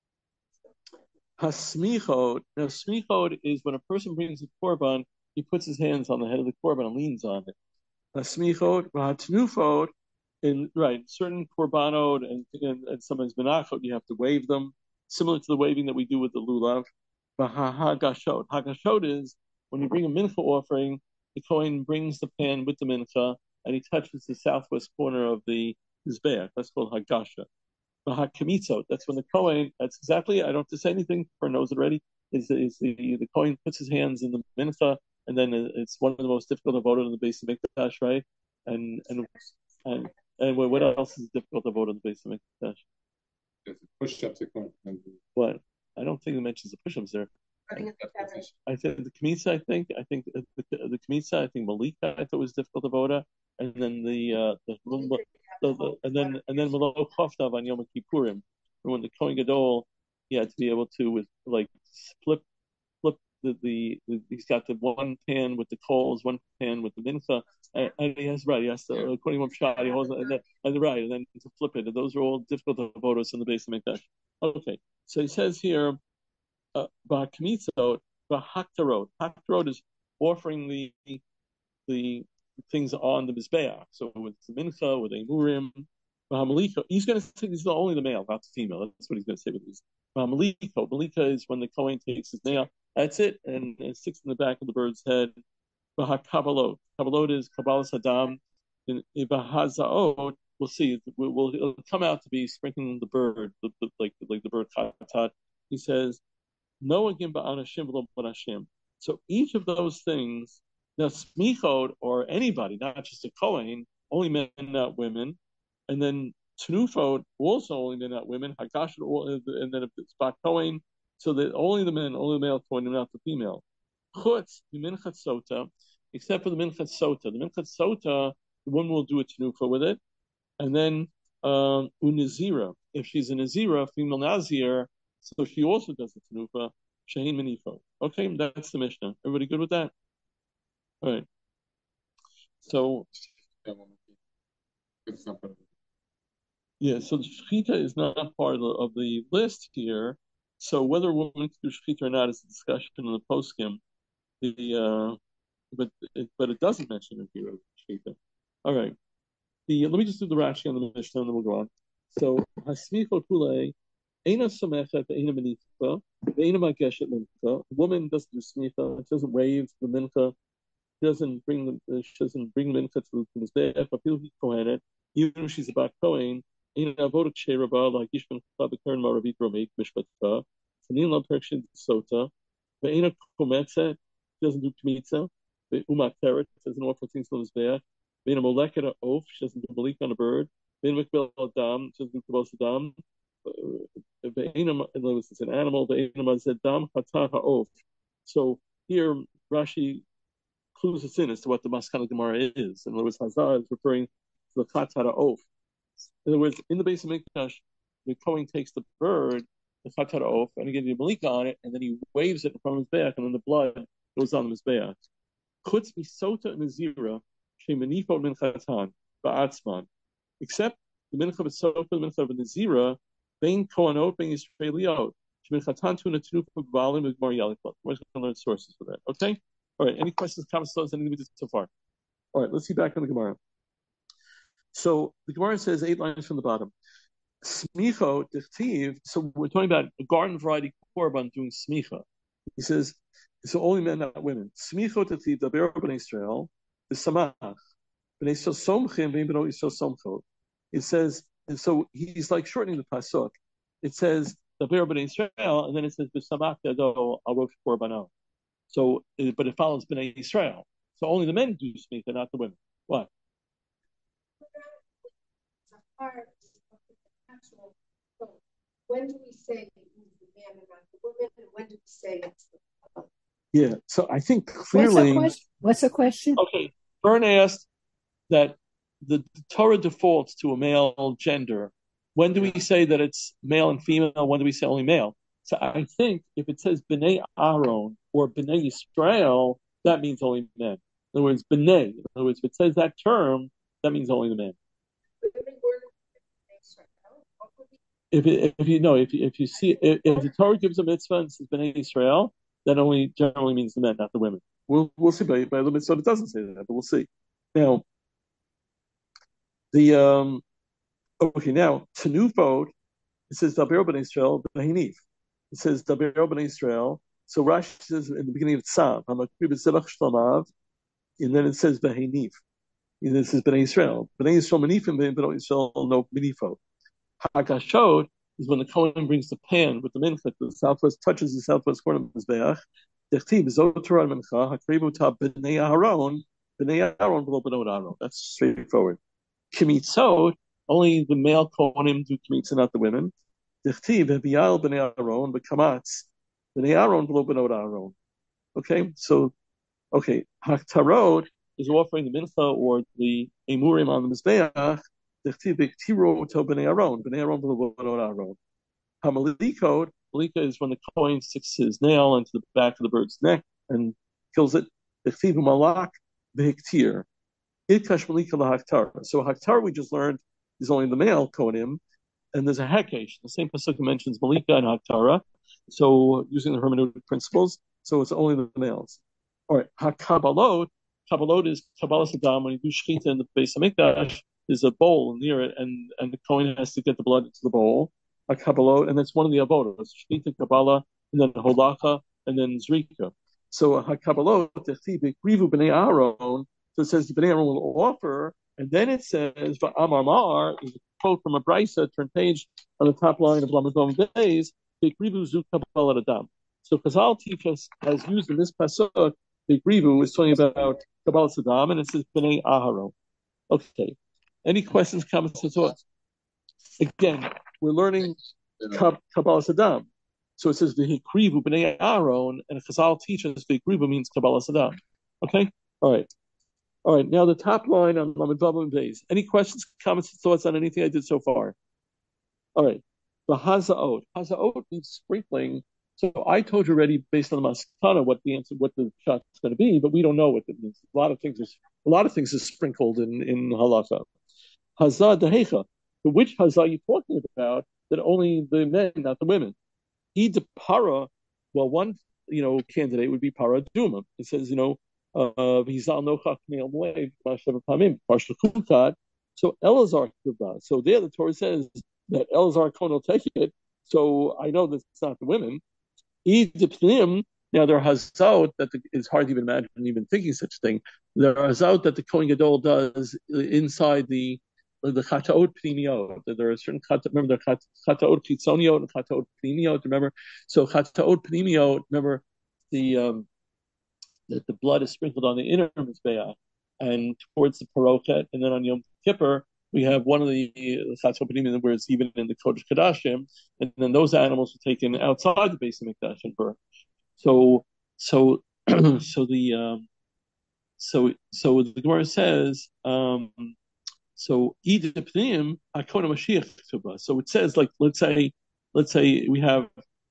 Hasmichot. Now, smichot is when a person brings a korban, he puts his hands on the head of the korban and leans on it. Hasmichot, v'hatnufot, in, right, certain korbanot and, and, and sometimes menachot, you have to wave them, similar to the waving that we do with the lulav. Hagashot. Hagashot is when you bring a mincha offering, the Kohen brings the pan with the mincha and he touches the southwest corner of the mizbeach. That's called Hagasha. Hakamitzot. That's when the Kohen. That's exactly. I don't have to say anything. For knows it already. Is is the the Kohen puts his hands in the mincha and then it's one of the most difficult to vote on the base of mikdash, right? And and and and what else is difficult to vote on the base of mikdash? Push-ups. What? I don't think it mentions the push-ups there. I think the Kmitza, I think, I think the, the, the Kmitza, I think Malika, I thought was difficult to vote on, and then the, uh, the, the, the, the and then and then Malo Koftav on Yom Kippurim, when the Kohen Gadol, he had to be able to with like flip, flip the, the, the he's got the one pan with the coals, one pan with the mincha, and, and he has right, he has to according to shot, he holds and then and right, and then to flip it, and those are all difficult to vote on the base of Mikdash. Okay, so he says here. Uh, Ba'kmitzot, ba'haktarot. Haktarot is offering the the things on the mizbeach. So with the mincha, with the emurim, ba'hamalika. He's going to say these are only the male, not the female. That's what he's going to say with these. Uh, Maliko. Malika is when the Kohen takes his nail. That's it, and it sticks in the back of the bird's head. Kabbalot. Kabbalot is Kabbalas Hadam. In Ibahazaot, we'll see. We'll, we'll, it'll come out to be sprinkling the bird, the, the, like like the bird Khatat. He says, "No again ba'anashim v'lo b'anashim." So each of those things, now smichot or anybody, not just a Kohen, only men, not women, and then Tanufot, also only men, not women. Hakash, and then if it's Bat Kohen, so that only the men, only the male Kohen, not the female. Chutz, the Minchat Sota, except for the Minchat Sota. The Minchat Sota, the woman will do a Tanufa with it. And then um, Unazira, if she's a Nazira, female Nazir, so she also does the Tanufa, Shahin Manifo. Okay, that's the Mishnah. Everybody good with that? All right. So, yeah, so the Shechita is not part of the, of the list here. So whether a woman can do Shechita or not is a discussion in the poskim. The uh, but it, but it doesn't mention it here. Shechita. All right. The let me just do the Rashi on the Mishnah and then we'll go on. So Hasmicho Kule, Eina Somechet, Eina Menifa, Eina Mageshet Mincha. A woman doesn't do smicha. She doesn't wave the mincha. She doesn't bring the she doesn't bring mincha to the mizbeach. But people keep kohenet, even if she's about kohen. Eina Avodah Cheraba like Yishman Chad the Karen Maravit Romeit Mishpatcha. Sanin Lam Perkshin Sota. Eina Kometzet. She doesn't do kmitza. Uma Teret doesn't offer things to the mizbeach. Being a molecular oaf, she doesn't do malik on a bird. Being a mikbel adam, she doesn't do kabbalas adam. It's an animal. So here Rashi clues us in as to what the Maskana Gemara is. In other words, Hazar is referring to the Chatara oaf. In other words, in the base of Mikdash, the Kohen takes the bird, the Chatara oaf, and he gives you malika on it, and then he waves it from his back, and then the blood goes on his back. Chutz misota and azira. Except the mincha of Sofa, the mincha of Nazira, Bain Kohanot, Bain Israeliot. Shemichatan to Natufa Gvalim with Marialik. We're going to learn sources for that. Okay? All right. Any questions, comments, thoughts, anything we did so far? All right, let's see back on the Gemara. So the Gemara says eight lines from the bottom. Smicho Dechtiv. So we're talking about a garden variety korban doing smicha. He says, so only men, not women. Smicho Dechtiv, the Be'er Ben Israel. The Samach, it says, and so he's like shortening the pasuk. It says the Be'er B'nai Israel, and then it says B'Samach Yado Arosh Korbano. So, but it follows B'nai Israel. So only the men do smicha, not the women. What? When do we say he's the man and not the woman, and when do we say it's the? Yeah. So I think clearly. What's the question? What's the question? Okay. Bern asked that the, the Torah defaults to a male gender. When do we say that it's male and female? When do we say only male? So I think if it says B'nai Aaron or B'nai Yisrael, that means only men. In other words, B'nai. In other words, if it says that term, that means only the men. If it, if you know, if you, if you see, if, if the Torah gives a mitzvah and says B'nai Yisrael, that only generally means the men, not the women. We'll we'll see by by the mitzvah it doesn't say that, but we'll see. Now, the um, okay now Tanufot, it says Daber B'nai Israel B'Hinif. It says Daber B'nai Israel. So Rashi says in the beginning of Tzav, Hamakrib Zebach Shlamav, and then it says B'Hinif. And this is B'nai Israel. B'nai Israel Manifim, B'nai Israel no Manifot. Hakashod is when the Kohen brings the pan with the mincha, the southwest touches the southwest corner of the Mizbeach. Dechtiv Zotor Mincha Hakribu Ta B'nai Aaron B'nai Aaron below B'nai Aaron. That's straightforward. Kimitzot, only the male Kohanim do kmitza, not the women. Dechtiv Hebial B'nai Aaron B'kamatz B'nai Aaron below B'nai Aaron. Okay, so okay, Haktarod is offering the mincha or the emurim on the Mizbeach. Dechtiv B'ktiro To B'nai Aaron B'nai Aaron below B'nai Aaron. Hamalikot. Malika is when the Kohen sticks his nail into the back of the bird's neck and kills it. So Haktar, we just learned, is only the male Kohanim, and there's a Hekesh. The same pasuk mentions Malika and Haktara. So using the hermeneutic principles, so it's only the males. All right, Hakabbalot. Kabbalot is Kabbalas Adam. When you do Shechita in the base of Mikdash, there's a bowl near it, and, and the Kohen has to get the blood into the bowl. a Kabbalot, and that's one of the avodas, Shechita, Kabbalah, and then Holacha, and then Zrika. So a Kabbalot, the Grivu B'nei Aaron, so it says the B'nei Aaron will offer, and then it says V'amar Mar is a quote from a brisa, turn page on the top line of Lamadom Days, the Grivu Zu Kabbalah Adam. So Chazal teach us, as used in this pasuk, the Grivu is talking about Kabbalah Saddam, and it says B'nei Aharon. Okay. Any questions, comments, or thoughts? Again, we're learning Kabbalah Saddam. So it says V'hikrivu B'nei Aaron, and Chazal teaches V'hikrivu means Kabbalah Saddam. Okay? All right. All right. Now the top line on Lamed Vav and Beis. Any questions, comments, thoughts on anything I did so far? All right. The Hazaot. Hazaot means sprinkling. So I told you already, based on the Maskana, what the answer, what the shot's going to be, but we don't know what it means. A lot of things is a lot of things is sprinkled in in halakha. Hazah dehecha. So which hazah are you talking about? That only the men, not the women. He de para. Well, one you know candidate would be para duma. It says you know v'hizal nochach neil moed ma'ashav pamim partial kukat. So Elazar kubat. So there the Torah says that Elazar Kohen will take it. So I know that it's not the women. Now there are hazot that the, it's hard to even imagine even thinking such a thing. There are hazot that the Kohen Gadol does inside the the chataot pnimiot. There are certain chata, remember the chataot chitzoniot and chataot pnimiot. Remember, so chataot pnimiot. Remember the um, that the blood is sprinkled on the inner mizbeach and towards the parochet, and then on Yom Kippur we have one of the chataot pnimiot where it's even in the Kodesh Kodashim, and then those animals are taken outside the base of Mikdash and burnt. So so so the um, so so the Gemara says. Um, So Edipnim Akona Mashiach Tuba. So it says like let's say let's say we have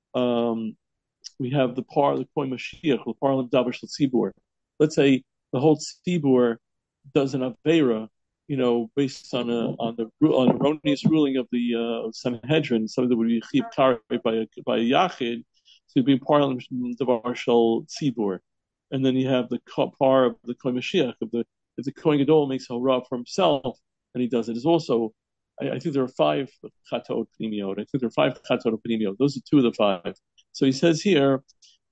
um we have the par the Kohen Mashiach, the par Dabash Tzibur. Let's say the whole Tzibur does an Avera, you know, based on a on the on erroneous ruling of the uh, Sanhedrin, something that would be chiv kare by a by a Yachid, so it'd be par Davar Shal Tzibur. And then you have the par of the Kohen Mashiach of the if the Kohen Gadol makes a hurrah for himself. And he does it. Is also, I, I think there are five chataot pnimiot. I think there are five chataot pnimiot. Those are two of the five. So he says here,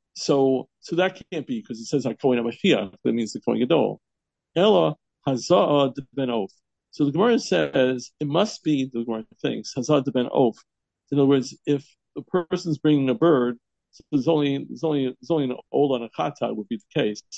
so so that can't be because it says HaKohen HaMashiach. That means the Kohen Gadol. Ella hazah de ben of. So the Gemara says it must be the Gemara thinks hazah de ben of. In other words, if a person's bringing a bird, so there's only there's only there's only an old on a chatat would be the case.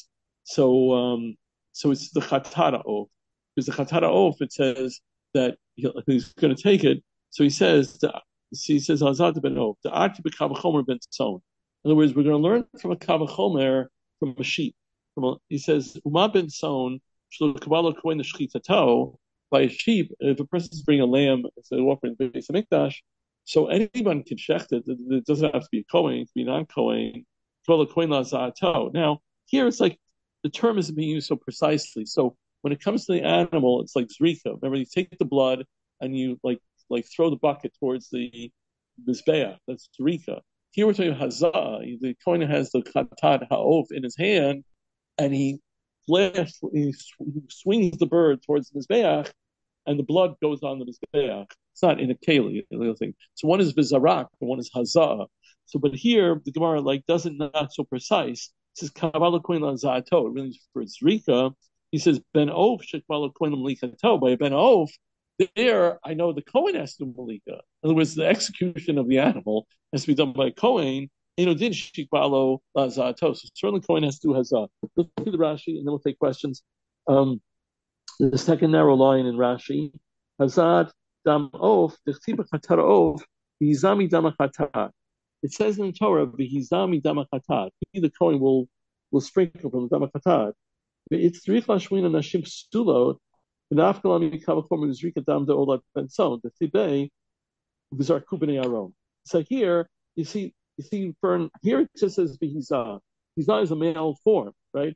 So um so it's the chatara of. Because the Chatara Of, it says that he's going to take it. So he says, the, he says, Azad ben Of, the Arti B'Kavachomer ben Tzon. In other words, we're going to learn from a Kavachomer, from a sheep. From a, he says, Uma ben Tzon, Shlo Kabbalah Kohen Shchitato, by a sheep, if a person's bringing a lamb instead of offering the Beis HaMikdash, so anyone can shecht it. It doesn't have to be a Kohen, it can be non-Kohen. Kabbalah Kohen Lazato. Now, here it's like, the term isn't being used so precisely. So, when it comes to the animal, it's like zrika. Remember, you take the blood and you like like throw the bucket towards the mizbeach. That's zrika. Here we're talking hazah. The Kohen has the chatat ha'of in his hand, and he flashes, he swings the bird towards the mizbeach, and the blood goes on the mizbeach. It's not in a keli, the other thing. So one is vizarak, and one is hazah. So, but here the Gemara like doesn't not so precise. It says kabbalah kohen laza'ato. It really is for zrika. He says, Ben Of, Shekbala Kohen Malika To. By Ben Of, there, I know the Kohen has to do Malika. In other words, the execution of the animal has to be done by a Kohen. You know, did Shekbala Lazato. So certainly Kohen has to do Hazah. Let's see the Rashi, and then we'll take questions. Um, the second narrow line in Rashi, Hazad Dam Of, Dechtiba Chatara Of, Vihizami Dama Chatat. It says in the Torah, Vihizami Dama Chatat. He, the Kohen, will, will sprinkle from the Dama Chatat. It's three flashwin and nashim stulot. And after I'm in Kavakom is Rika Dam de Olat Benson. The Tibay was our Kubani Aron. So here you see, you see, Fern. Here it just says Behizah. Behizah is a male form, right?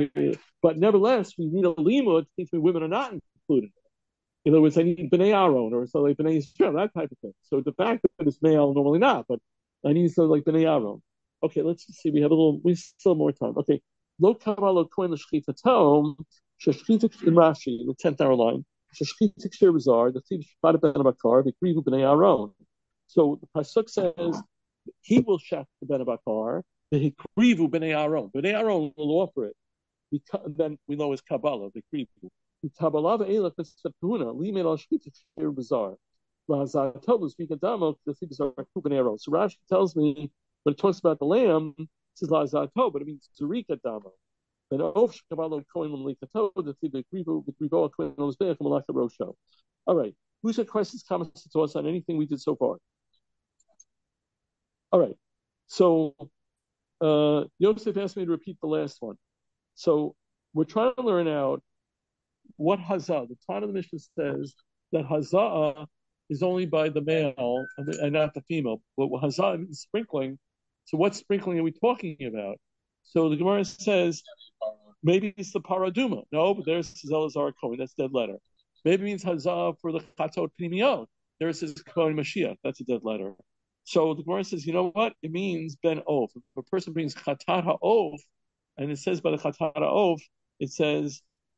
But nevertheless, we need a limud to teach me women are not included. In other words, I need Bnei Aron or so like Bnei Yisrael, that type of thing. So the fact that it's male, normally not, but I need something like Bnei Aron. Okay, let's see. We have a little. We still have more time. Okay. Lo Kabbalah Kohen L'Shchitato, Sheshchitik in Rashi, the tenth hour line, Sheshchitik Shir Bazar, the Tzib Shpat Ben Bakar, the Krivu Bnei Aaron. So the pasuk says he will shech the ben bakar, the hikrivu b'nei Aaron. B'nei Aaron will offer it. Then we know it's Kabbalah, the hikrivu. Kabbalah ve'elach v'septuna li'mei al shvita shir bazar. So Rashi tells me when it talks about the lamb, it says Lazato, but it means Zurika Damo. All right. Who's got questions, comments, thoughts on anything we did so far? All right. So uh, Yosef asked me to repeat the last one. So we're trying to learn out what Hazah. The Tana of the Mishnah says that Hazah is only by the male and not the female. But Hazah means sprinkling. So what sprinkling are we talking about? So the Gemara says maybe it's the paraduma. No, but there's Zelazar Kohen. That's dead letter. Maybe it means Hazah for the Chatot Pnimiyot. There it says Kohen Mashiach. That's a dead letter. So the Gemara says, you know what? It means Ben Of. If a person brings Chatat HaOf, and it says by the Chatat HaOf, it says,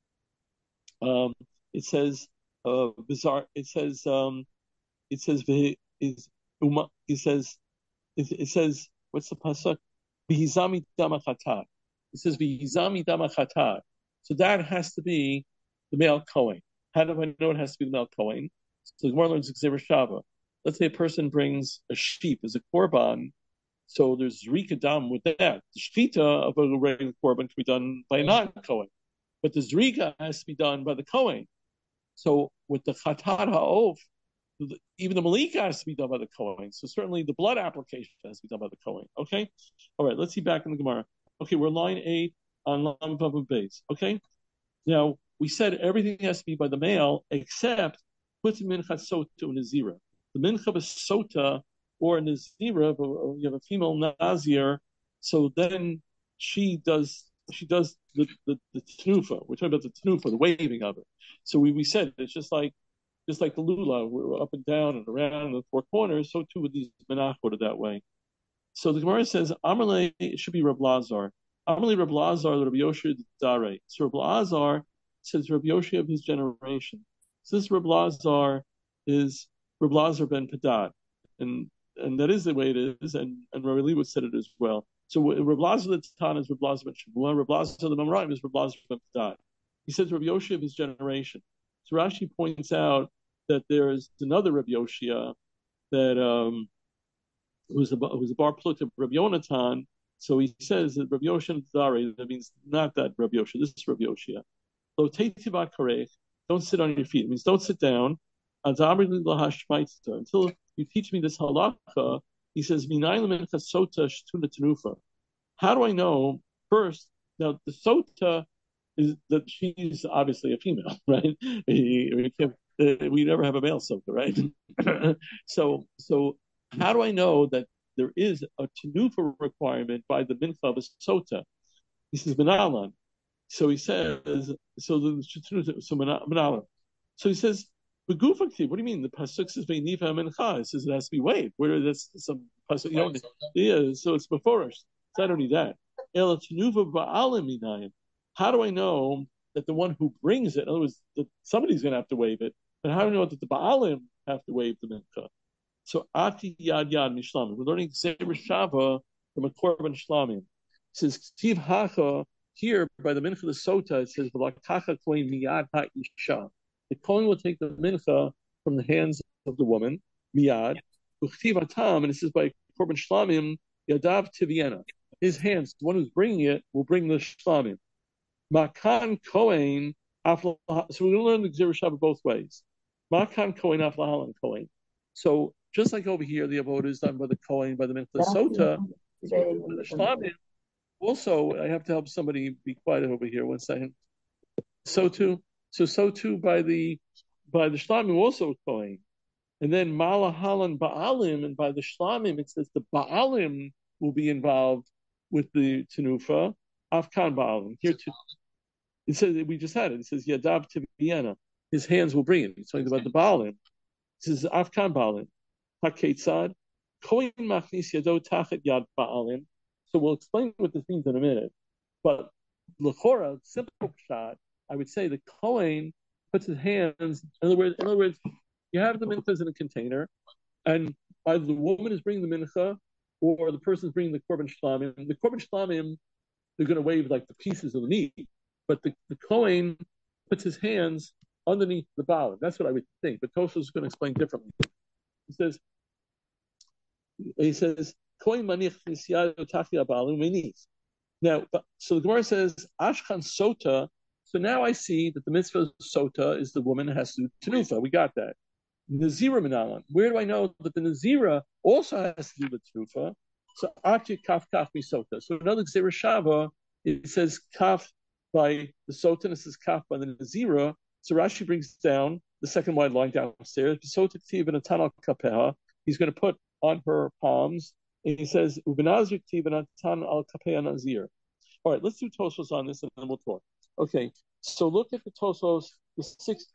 um, it says, uh, bizarre. It says, um, it says, is uma. It says, it, it says, what's the pasuk? V'hizami dama chatat. It says v'hizami dama chatat. So that has to be the male Kohen. How do I know it has to be the male Kohen? So the Gemara learns Gzeira Shava. Let's say a person brings a sheep as a korban, so there's zrika dam with that. The shchita of a regular korban can be done by a non-Kohen, but the zrika has to be done by the Kohen. So with the chatat ha'of, even the malika has to be done by the Kohen. So certainly the blood application has to be done by the Kohen. Okay? All right, let's see back in the Gemara. Okay, we're line eight on line Vav base. Okay? Now, we said everything has to be by the male except put the mincha sota and nazira. The mincha sota or nazira, but you have a female nazir, so then she does she does the, the, the tenufa. We're talking about the tenufa, the waving of it. So we, we said it's just like Just like the lula, we're up and down and around in the four corners, so too with these menachot that way. So the Gemara says, Amarle, it should be Reb Lazar. Amarle Reb Lazar, Rabbi Yoshua Dare. So Reb Lazar says Rabbi Yoshua of his generation. So this Reb Lazar is Reb Lazar ben Padat. And and that is the way it is, and, and Rabbi Lewa said it as well. So Reb Lazar the Tatan is Reb Lazar ben Shmuel, Reb Lazar the Mamraim is Reb Lazar ben Padat. He says Rabbi Yoshua of his generation. So Rashi points out that there is another Rabbi Yoshia that um, was a was a bar pluk of Rabbi Yonatan. So he says that Rabbi Yoshia Dare, that means not that Rabbi Yoshia, this is Rabbi Yoshia. So teitivat karech, don't sit on your feet. It means don't sit down until you teach me this halakha. He says, how do I know? First, now the sota is that she's obviously a female, right? We, we, can't, uh, we never have a male sota, right? so, so how do I know that there is a tenufa requirement by the mincha of a sota? He says, Menalan. So he says, so the so Menalan. So he says, what do you mean? The pasuk says ve'nifa mincha. It says it has to be waved. Where that's some pasuk, you know, yeah. So it's before us. It's not only that. El tenufa ba'alim minayin. How do I know that the one who brings it, in other words, that somebody's going to have to wave it, but how do I know that the Ba'alim have to wave the mincha? So, Ati Yad Yad Mishlamim. We're learning Gzeira Shava from a Korban Shlamim. It says, Ktiv Hacha, here by the mincha the Sota, it says, V'lakacha Kohen Miyad Ha'isha. The Kohen will take the mincha from the hands of the woman, Miyad, V'chtiv Atam, and it says by Korban Shlamim, Yadav Tiviena. His hands, the one who's bringing it, will bring the Shlamim. Makan Kohen, so we're going to learn the Gzeira Shava both ways. Makan Kohen, Aflahalan Kohen. So just like over here, the avodah is done by the Kohen, by the Mincha Sota. The Shlamim, also, I have to help somebody be quiet over here. One second. So too, so so too by the by the Shlamim also Kohen, and then Malahalan Baalim, and by the Shlamim it says the Baalim will be involved with the Tenufa. Afkan Baalim. Here too. It says we just had it. It says Yadav Tiviena. His hands will bring it. He's talking about the Baalim. It says Afkan Baalim. Haketzad. Kohen Machnis Yado Tachet Yad Baalim. So we'll explain what this means in a minute. But L'chora, simple shot, I would say the Kohen puts his hands. In other words, in other words, you have the minchas in a container, and either the woman is bringing the mincha or the person is bringing the korban shlamim. The korban shlamim, they're going to wave like the pieces of the meat, but the, the Kohen puts his hands underneath the bottom. That's what I would think, but Tosfos is going to explain differently. He says, he says, Kohen manich nisyado tachli abalim menis. Now, so the Gemara says, Ashkan Sota. So now I see that the mitzvah of Sota is the woman that has to do tenufa. We got that. Nazira Minalan. Where do I know that the Nazira also has to do with tenufa? So Ati Kaf Kaf Misota. So another Gzera Shava, it says Kaf by the Sota, and it says Kaf by the Nazira. So Rashi brings down the second wide line downstairs. Sota Ktiv and Atan al Kapeha. He's going to put on her palms, and he says Ubenazir Ktiv and Atan al Kapeha Nazir. All right, let's do Tosfos on this, and then we'll talk. Okay, so look at the Tosfos, the sixth.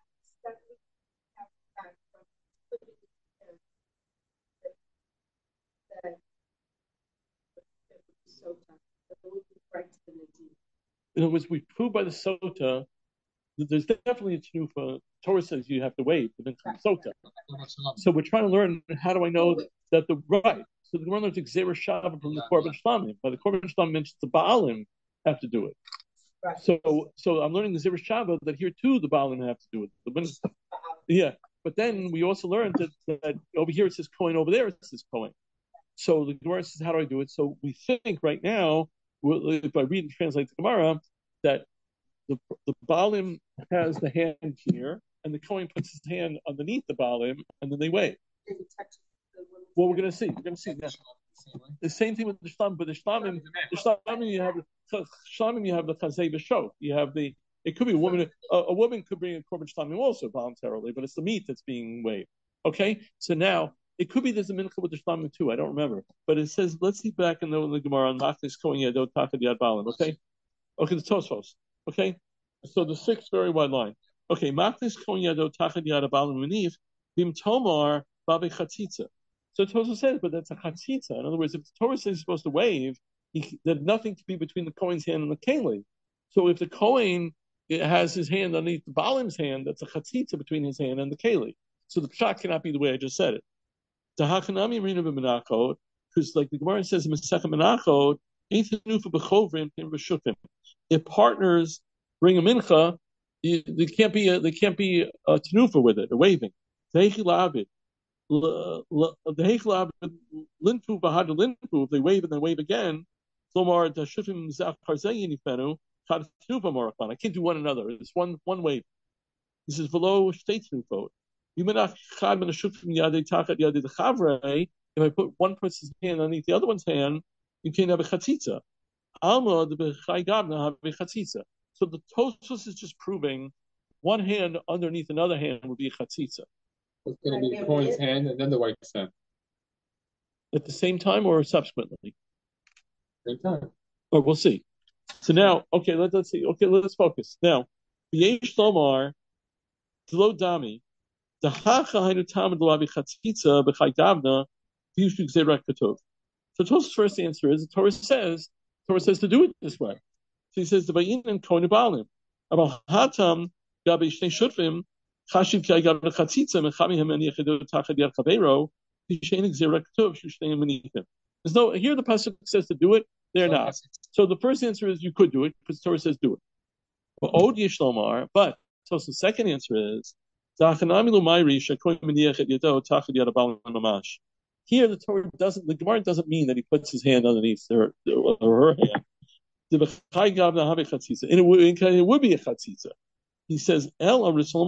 In other words, we prove by the Sota that there's definitely a tenufa. Torah says you have to wait, but then Sota. So we're trying to learn, how do I know that the right? So the Gemara learns Gzera Shava from the Korban Shlamim. By the Korban Shlamim mentions the Baalim have to do it. Right. So, so I'm learning the Gzera Shava that here too the Baalim have to do it. The, yeah, but then we also learned that, that over here it says Kohen, over there it says Kohen. So the Gemara says, how do I do it? So we think right now, if I read and translate the Gemara, that the the Baalim has the hand here, and the Kohen puts his hand underneath the Baalim, and then they wave. Well, we're going to see. We're going to see that. The same thing with the Shlamim, but the Shlamim, the Shlamim, you have the Shlamim, you have the Chazei B'Shot. You have the. It could be a woman. A, a woman could bring a korban Shlamim also voluntarily, but it's the meat that's being waved. Okay, so now it could be there's a mincha with the Shlamim too. I don't remember, but it says, let's see back in the, in the Gemara on Machlis Kohen Yadot Tachad Yad Baalim. Okay, okay, the Tosfos. Okay, so the sixth very wide line. Okay, Machlis Kohen Yadot Tachad Yad Baalim Menif Bim Tomar Babe Chatzitza. So Tosfos says, but that's a chatzitza. In other words, if the Torah says he's supposed to wave, he, there's nothing to be between the Kohen's hand and the keli. So if the Kohen has his hand underneath the Baalim's hand, that's a chatzitza between his hand and the keli. So the pshat cannot be the way I just said it. The Hakanami Rina b'Menachot, because like the Gemara says in Masechet Menachot, ain't tenufa b'chovrim in b'shufim. If partners bring a mincha, you, there can't be a, there can't be a tenufa with it, a waving. The Heichel linfu bahad linfu. If they wave and they wave again, Lomar the shufim zach parzeyin ifenu chad tenufa morakban. I can't do one another. It's one one wave. He says v'lo shtei tenufot. If I put one person's hand underneath the other one's hand, you can't have a chatzitza. So the Tosfos is just proving one hand underneath another hand would be a chatzitza. It's going to be the Kohen's hand and then the wife's hand. At the same time or subsequently? Same time. Or we'll see. So now, okay, let, let's see. Okay, let's focus. Now, Yesh Lomar, Tlo Dami, the Hacha Tamid Lavi Chatzitza B'Chai Gavna V'Yushu Gzeirat Katov. So Tosfos' first answer is the Torah says Torah says to do it this way. So he says the Vayin and Kohen Baalim. About Hatam Gabi Shnei Shutfim Chashiv Ki Gav Chatzitza Mechamihem and Yechido Tachad Yad Chaveiro V'Shein Gzeirat Katov Shushnei Menithim. There's no here the pasuk says to do it. They're not. So the first answer is you could do it because the Torah says do it. But Od Yishlomar. But so the second answer is. Here the Torah doesn't, the Gemara doesn't mean that he puts his hand underneath her, or her hand. And it would be a chatzitza. He says, El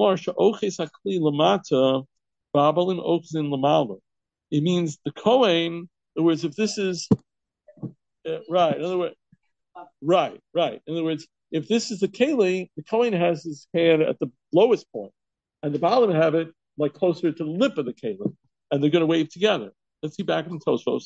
it means the Kohen, in other words, if this is, uh, right, in other words, right, right. In other words, if this is the keli, the Kohen has his hand at the lowest point. And the Baalim have it like closer to the lip of the keli, and they're going to wave together. Let's see back in Tosfos.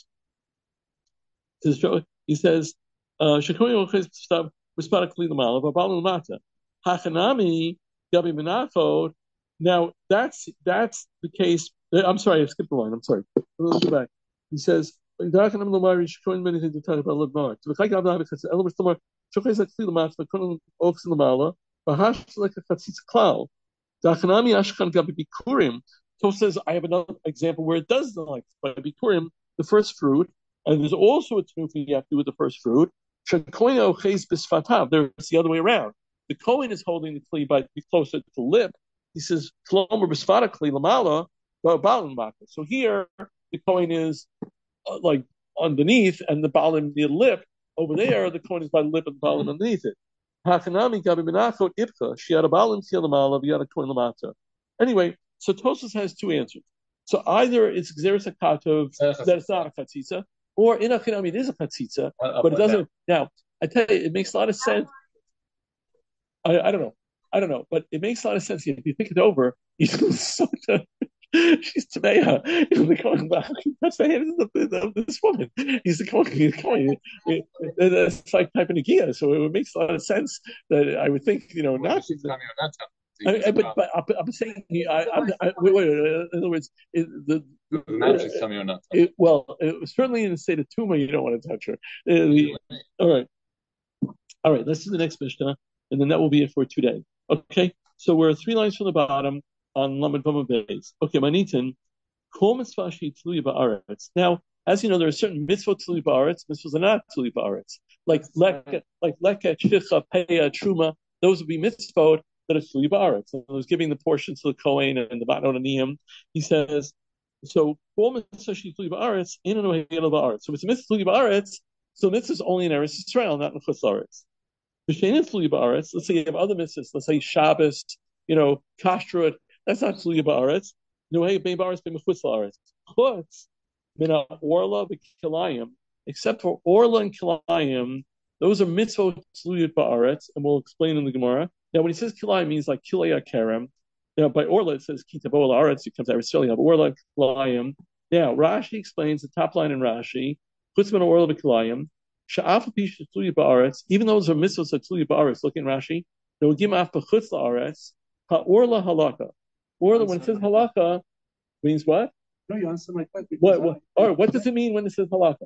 He says, "Shekoy oches stav respectfully the malav Baalim lamata hachanami gabi menachot." Now that's that's the case. I'm sorry, I skipped the line. I'm sorry. Let's go back. He says, "Hachanami lomari shekoy many things to talk about live mar." So the chai gav nahavik says, "Elam stomar shekoy is actually lamata, but kono oches lamala, bahash like a chatzitz klal." The Achanami Ashkan Gabi Bikurim, So says I have another example where it does like by Bikurim, the first fruit, and there's also a tenufa you have to do with the first fruit. Shekoino ches bisfatav. There's the other way around. The Kohen is holding the kli by be closer to the lip. He says klomer bisfata kli lamala ba'alim baka. So here the Kohen is uh, like underneath, and the balim near the lip. Over there, the Kohen is by the lip and the balim underneath it. Hakanami gabi menachot ipcha. She had a balim tia lamala, she had a Kohen lamata. Anyway. So Tosfos has two answers. So either it's Xeris Akatov that it's not a chatzitza, or in Achinami it is a chatzitza, but it doesn't. Now, I tell you, it makes a lot of sense. I, I don't know. I don't know, but it makes a lot of sense. If you think it over, you so she's Tameya. You know, they're going back. That's the hand of, the, of this woman. He's the Kohen. He's Kohen. It, it, it's like typing a Gia. So it makes a lot of sense that I would think, you know, not. I, I, but, but I'm saying, I, I, I, wait, wait, in other words, it, the, the uh, it, well, it, certainly in the state of Tuma, you don't want to touch her. Uh, the, all right, all right. Let's do the next Mishnah, and then that will be it for today. Okay, so we're three lines from the bottom on Lamed Bama Beis. Okay, Manitin, Kol Mitzvah Tluya Ba'aretz. Now, as you know, there are certain mitzvot Tluya Ba'aretz, mitzvahs are not Tluya Ba'aretz, like Leket, like Leket, Shicha, Peya, Truma. Those would be mitzvot that is Tluya Ba'aretz. And I was giving the portion to the Kohen and the Matnot Aniyim. He says, so Kol Mitzvah Tluya Ba'aretz, in and away Ba'aretz. So if it's a mitzvah Tluya Ba'aretz, so mitzvah is only in Eretz Yisrael, not in Chutz La'aretz. Let's say you have other mitzvahs, let's say Shabbos, you know, Kashrut, that's not Tluya Ba'aretz. No way, Bein Ba'aretz, Bein Chutz La'aretz. Chutz, Mina Orla, V'Kilayim, except for Orla and Kilayim, those are mitzvot Tluya Ba'aretz, and we'll explain in the Gemara. Now, when he says Kilayim, it means like Kilaya Kerem. Now, by Orla, it says Kitabo La'aretz, it comes out of Australia, but Orla Kilayim. Now, Rashi explains the top line in Rashi, Chutz Mina Orla V'Kilayim, Sha'af Pish Tluya Ba'aretz, even though those are mitzvahs of Tluya Ba'aretz, look in Rashi, they will give af b'chutz la'aretz, ha'orla halakha. Orla, when it says halakha, means what? No, you answer my question. What, what, all right, what does it mean when it says halakha?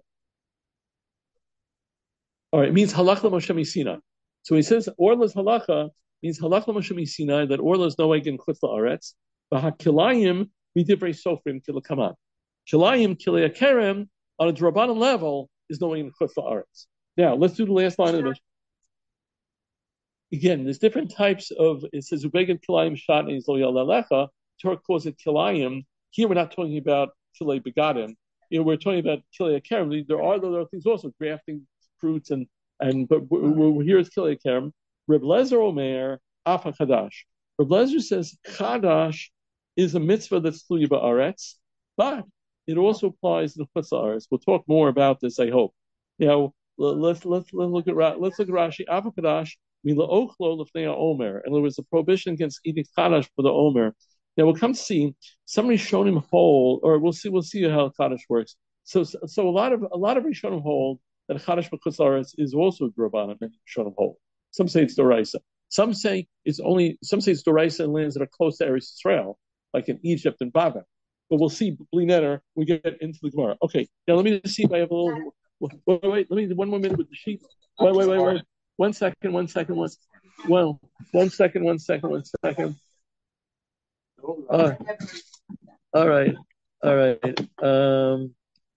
All right, it means halakha Moshe Misina. So when he says orla's halakha, means halakha Moshe Misina, that orla is no way in chutz la'aretz, but ha'kilayim, midivrei sofrim kilakaman. Kilayim, kilei kerem, on a drabanan level, is no way in chutz la'aretz. Now, let's do the last line of the Mishnah. Again, there's different types of, it says, Ubeged Kilayim Shat and Izlo Yalalecha, Torah calls it Kilayim. Here we're not talking about Kilei Begadim. You know, we're talking about Kilei Kerem. There are other things also, grafting fruits, and, and but we're, we're, here is Kilei Kerem. Reb Lezer Omer, Afa Chadash. Reb Lezer says, Chadash is a mitzvah that's Tluya Ba'aretz, but it also applies to the Chutz La'aretz. We'll talk more about this, I hope. You know, let's, let's, let's look at, let's look at Rashi. Afa Chadash, Mila Ochlo Lefnei Omer, and there was a prohibition against eating Kaddish for the Omer. Now we'll come to see some Rishonim hold, or we'll see we'll see how Kaddish works. So so a lot of a lot of Rishonim hold that Kaddish b'chutz la'aretz is also Drabanan, and Rishonim hold. Some say it's Doraisa. Some say it's only. Some say it's Doraisa in lands that are close to Eretz Yisrael, like in Egypt and Bava. But we'll see. Bli Netter, we get into the Gemara. Okay, now let me just see if I have a little. Wait, wait, wait let me one more minute with the sheet. Wait, wait, wait, wait. One second, one second, one. Well, one second, one second, one second. Uh, all right, all right. Um,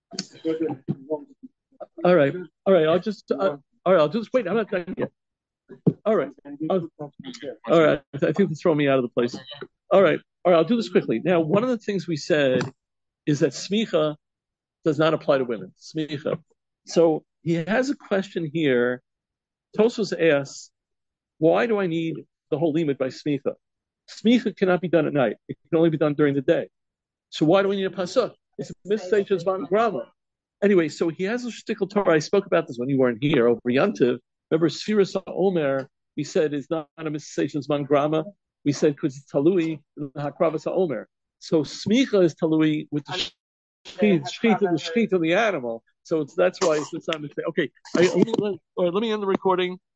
all right, all right. I'll just. Uh, all right, I'll just wait. I'm not done yet. All right. I'll, all right. I think it's throwing me out of the place. All right. All right. I'll do this quickly. Now, one of the things we said is that smicha does not apply to women. Smicha. So he has a question here. Tosfos asks, why do I need the whole limit by smicha? Smicha cannot be done at night. It can only be done during the day. So why do we need a pasuk? It's a misstatement of grama. Anyway, so he has a shtickle Torah. I spoke about this when you weren't here over Yantiv. Remember, Sfiras Omer, we said is not a misstatement of grama. We said because it's talui hakravas Omer. So smicha is talui with the shchit, shchit of the shchit of the animal. So it's, that's why it's, it's not a mistake. Okay, I, let, me, let, right, let me end the recording.